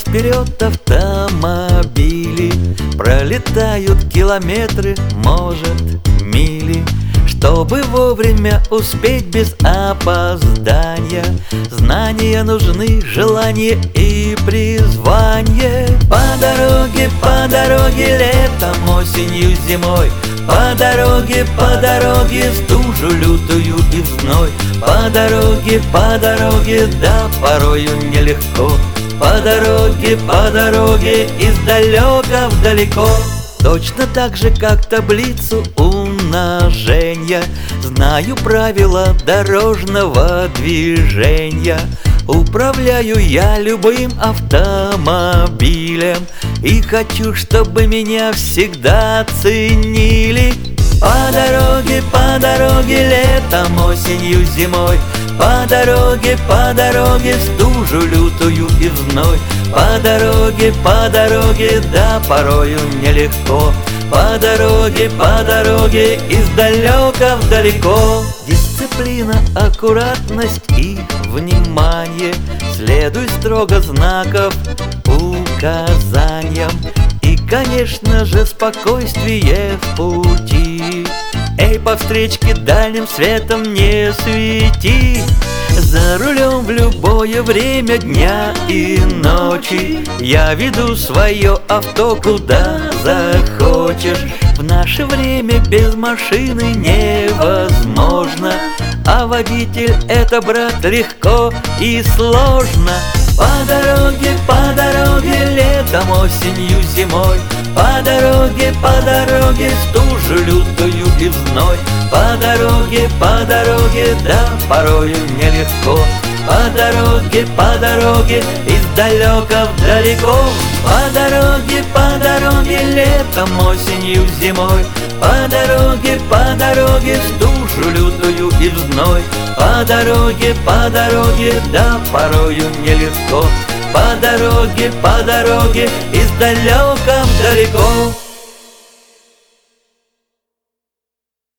вперед автомобили, пролетают километры, может, мили. Чтобы вовремя успеть без опоздания, знания нужны, желание и призвание. По дороге, летом, осенью, зимой, по дороге, стужу лютую и зной. По дороге, да порою нелегко. По дороге, издалека вдалеко. Точно так же, как таблицу умножения, знаю правила дорожного движения. Управляю я любым автомобилем и хочу, чтобы меня всегда ценили. По дороге, летом, осенью, зимой, по дороге, стужу лютую и зной. По дороге, да порою нелегко. По дороге, издалека вдалеко. Дисциплина, аккуратность и внимание, следуй строго знаков указаниям. И, конечно же, спокойствие в пути. Эй, по встречке дальним светом не свети. За рулем в любое время дня и ночи я веду свое авто куда захочешь. В наше время без машины невозможно, а водитель — это, брат, легко и сложно. По дороге, летом, осенью, зимой, по дороге, стужу лютую и зной. По дороге, да порою нелегко. По дороге, издалека вдалеко. По дороге, летом, осенью, зимой, по дороге, стужу лютую и зной. По дороге, да порою нелегко. По дороге, издалека вдалеко.